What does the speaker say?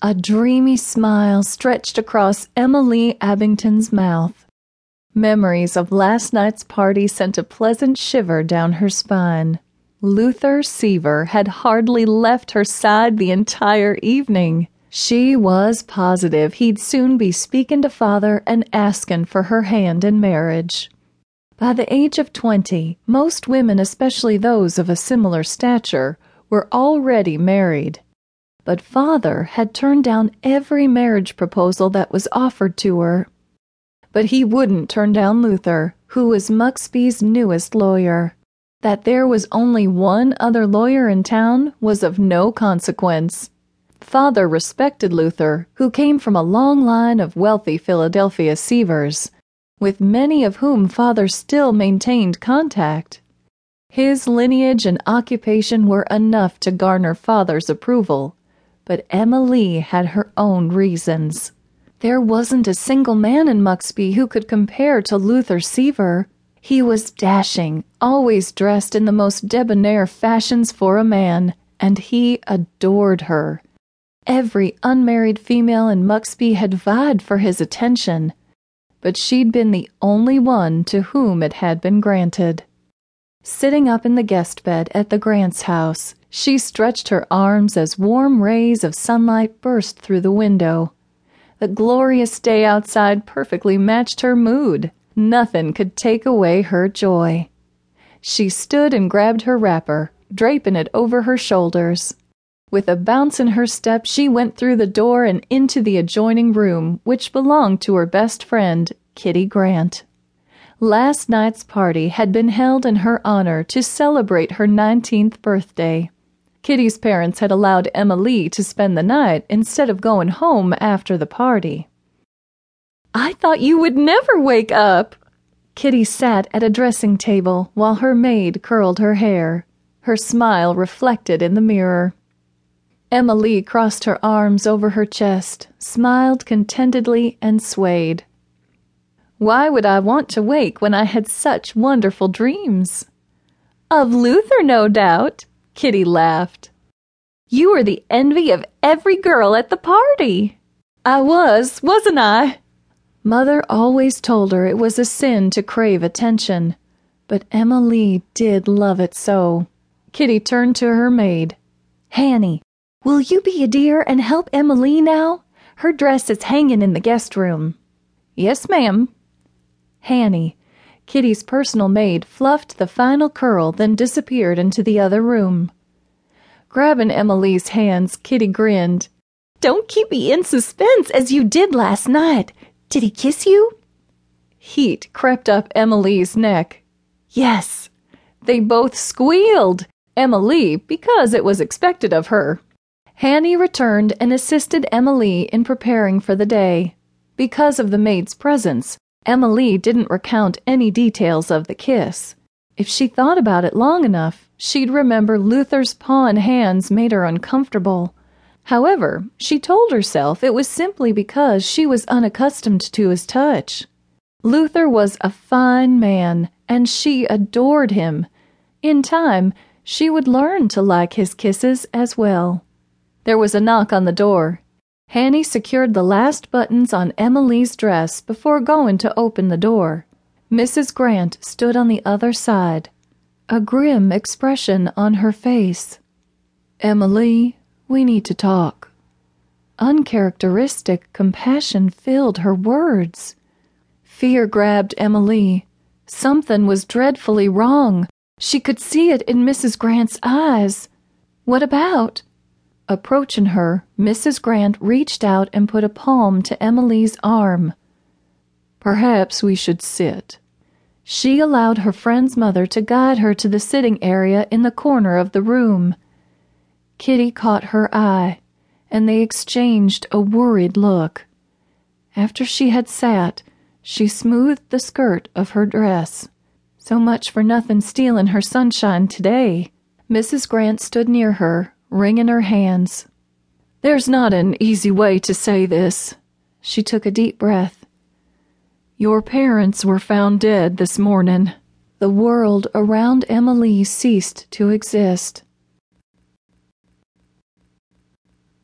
A dreamy smile stretched across Emily Abington's mouth. Memories of last night's party sent a pleasant shiver down her spine. Luther Seaver had hardly left her side the entire evening. She was positive he'd soon be speaking to father and asking for her hand in marriage. By the age of 20, most women, especially those of a similar stature, were already married. But father had turned down every marriage proposal that was offered to her. But he wouldn't turn down Luther, who was Muxby's newest lawyer. That there was only one other lawyer in town was of no consequence. Father respected Luther, who came from a long line of wealthy Philadelphia Seavers, with many of whom father still maintained contact. His lineage and occupation were enough to garner father's approval, but Emma Lee had her own reasons. There wasn't a single man in Muxby who could compare to Luther Seaver. He was dashing, always dressed in the most debonair fashions for a man, and he adored her. Every unmarried female in Muxby had vied for his attention, but she'd been the only one to whom it had been granted. Sitting up in the guest bed at the Grants' house, she stretched her arms as warm rays of sunlight burst through the window. The glorious day outside perfectly matched her mood. Nothing could take away her joy. She stood and grabbed her wrapper, draping it over her shoulders. With a bounce in her step, she went through the door and into the adjoining room, which belonged to her best friend, Kitty Grant. Last night's party had been held in her honor to celebrate her 19th birthday. Kitty's parents had allowed Emma Lee to spend the night instead of going home after the party. "I thought you would never wake up." Kitty sat at a dressing table while her maid curled her hair, her smile reflected in the mirror. Emma Lee crossed her arms over her chest, smiled contentedly, and swayed. "Why would I want to wake when I had such wonderful dreams?" "Of Luther, no doubt," Kitty laughed. "You were the envy of every girl at the party." "I was, wasn't I?" Mother always told her it was a sin to crave attention, but Emma Lee did love it so. Kitty turned to her maid. "Hanny, will you be a dear and help Emma Lee now? Her dress is hanging in the guest room." "Yes, ma'am." Hanny, Kitty's personal maid, fluffed the final curl, then disappeared into the other room. Grabbing Emma Lee's hands, Kitty grinned. "Don't keep me in suspense as you did last night. Did he kiss you?" Heat crept up Emma Lee's neck. "Yes." They both squealed. Emma Lee, because it was expected of her. Hanny returned and assisted Emma Lee in preparing for the day. Because of the maid's presence, Emma Lee didn't recount any details of the kiss. If she thought about it long enough, she'd remember Luther's paw and hands made her uncomfortable. However, she told herself it was simply because she was unaccustomed to his touch. Luther was a fine man, and she adored him. In time, she would learn to like his kisses as well. There was a knock on the door. Hanny secured the last buttons on Emma Lee's dress before going to open the door. Mrs. Grant stood on the other side, a grim expression on her face. "Emma Lee, we need to talk." Uncharacteristic compassion filled her words. Fear grabbed Emma Lee. Something was dreadfully wrong. She could see it in Mrs. Grant's eyes. "What about?" Approaching her, Mrs. Grant reached out and put a palm to Emma Lee's arm. "Perhaps we should sit." She allowed her friend's mother to guide her to the sitting area in the corner of the room. Kitty caught her eye, and they exchanged a worried look. After she had sat, she smoothed the skirt of her dress. So much for nothing stealing her sunshine today. Mrs. Grant stood near her, wringing her hands. "There's not an easy way to say this." She took a deep breath. "Your parents were found dead this morning." The world around Emma Lee ceased to exist.